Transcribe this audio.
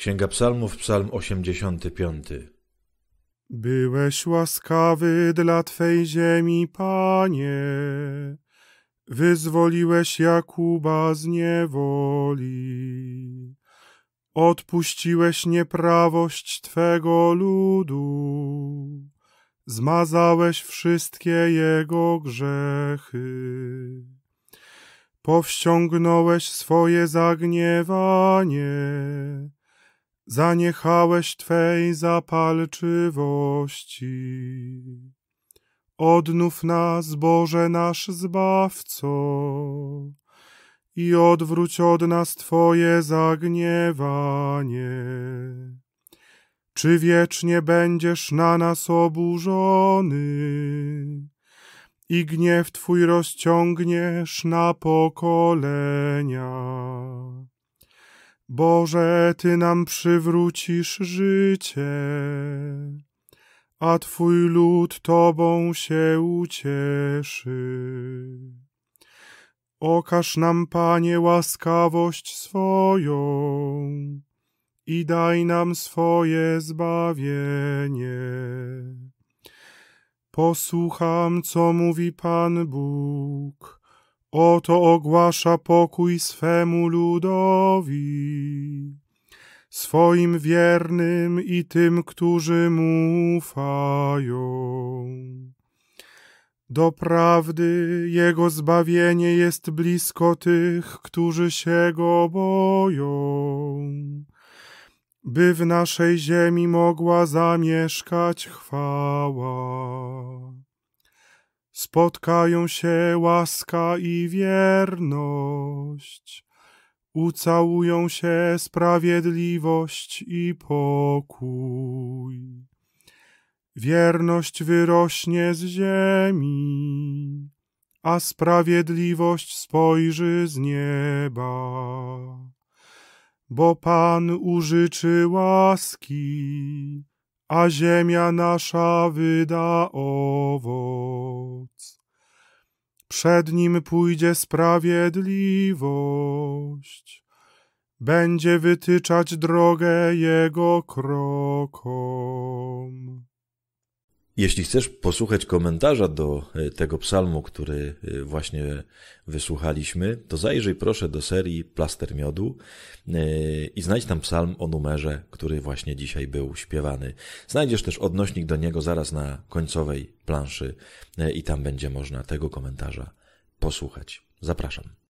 Księga Psalmów, Psalm 85. Byłeś łaskawy dla Twej ziemi, Panie. Wyzwoliłeś Jakuba z niewoli. Odpuściłeś nieprawość Twego ludu. Zmazałeś wszystkie jego grzechy. Powściągnąłeś swoje zagniewanie. Zaniechałeś Twej zapalczywości. Odnów nas, Boże nasz Zbawco, i odwróć od nas Twoje zagniewanie. Czy wiecznie będziesz na nas oburzony i gniew Twój rozciągniesz na pokolenia? Boże, Ty nam przywrócisz życie, a Twój lud Tobą się ucieszy. Okaż nam, Panie, łaskawość swoją i daj nam swoje zbawienie. Posłucham, co mówi Pan Bóg. Oto ogłasza pokój swemu ludowi, swoim wiernym i tym, którzy mu ufają. Doprawdy Jego zbawienie jest blisko tych, którzy się Go boją, by w naszej ziemi mogła zamieszkać chwała. Spotkają się łaska i wierność, ucałują się sprawiedliwość i pokój. Wierność wyrośnie z ziemi, a sprawiedliwość spojrzy z nieba. Bo Pan użyczy łaski, a ziemia nasza wyda owoc. Przed Nim pójdzie sprawiedliwość, będzie wytyczać drogę Jego krokom. Jeśli chcesz posłuchać komentarza do tego psalmu, który właśnie wysłuchaliśmy, to zajrzyj proszę do serii Plaster Miodu i znajdź tam psalm o numerze, który właśnie dzisiaj był śpiewany. Znajdziesz też odnośnik do niego zaraz na końcowej planszy i tam będzie można tego komentarza posłuchać. Zapraszam.